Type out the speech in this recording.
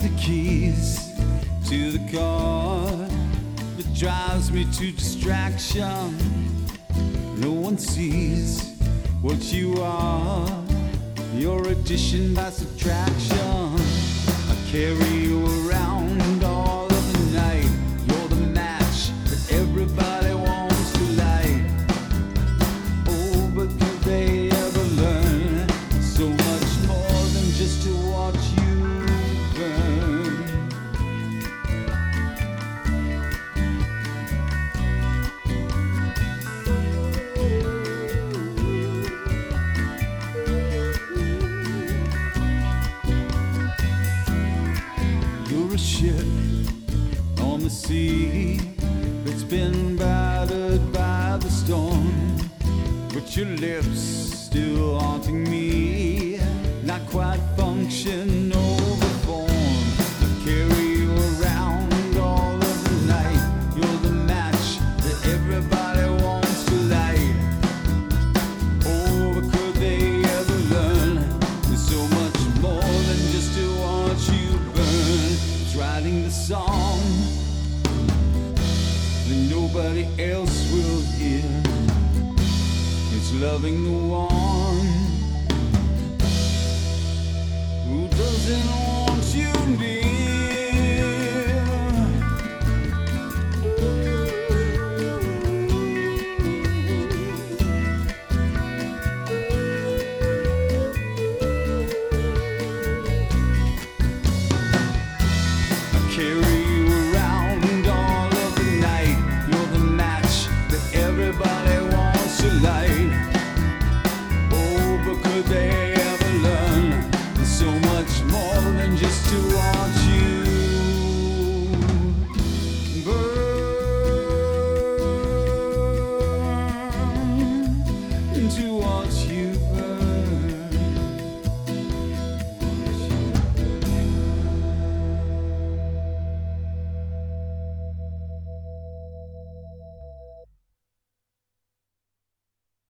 the keys to the car that drives me to distraction. No one sees what you are, your addition by subtraction. I carry you around all of the night. You're the match that everybody wants to light. Oh, but do they ever learn so much more than just to watch you burn? You're a ship on the sea that's been battered by the storm, but your lips still haunting me, not quite function over form. I carry you around all of the night. You're the match that everybody wants to light. Oh, but could they ever learn there's so much more than just to watch you burn? It's writing the song that nobody else will hear. It's loving the one who doesn't want you near. I carry you around all of the night. You're the match that everybody wants to light.